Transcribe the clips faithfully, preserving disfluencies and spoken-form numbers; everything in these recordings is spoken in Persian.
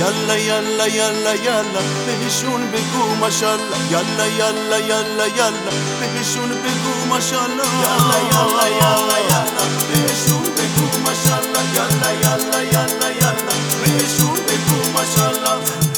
یالا یالا یالا یالا بهشون بگو ماشالله یالا یالا یالا یالا بهشون بگو ماشالله یالا یالا یالا یالا بهشون بگو ماشالله یالا یالا یالا یالا بهشون بگو ماشالله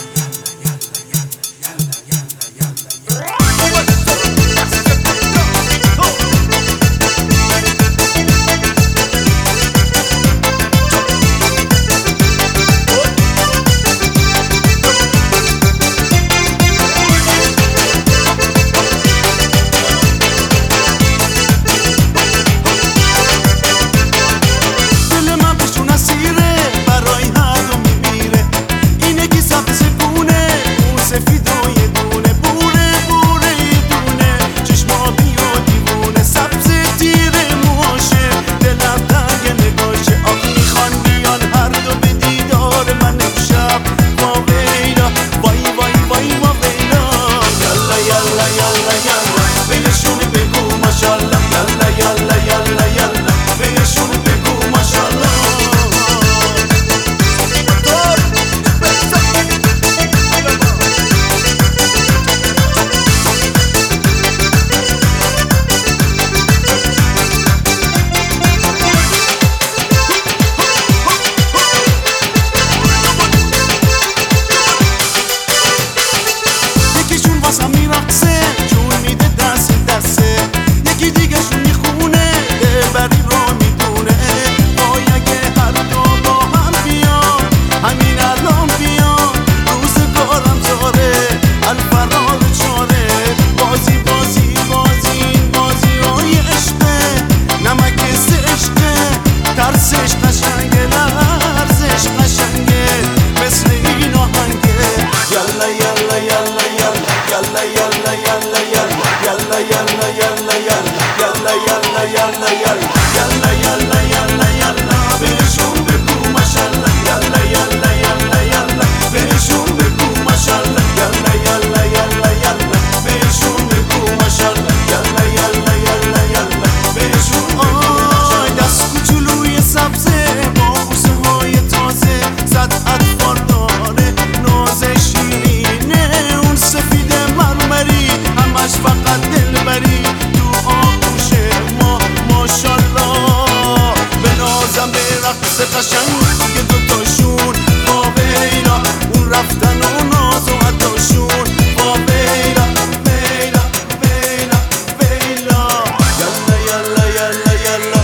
قشنگ دوتاشون با بیرا اون رفتن و ناز و عداشون با بیرا بیرا بیرا بیرا یالا یالا یالا یالا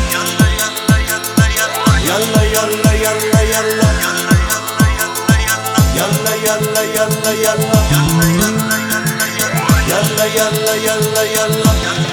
یالا یالا یالا یالا یالا یالا یالا یالا یالا یالا یالا یالا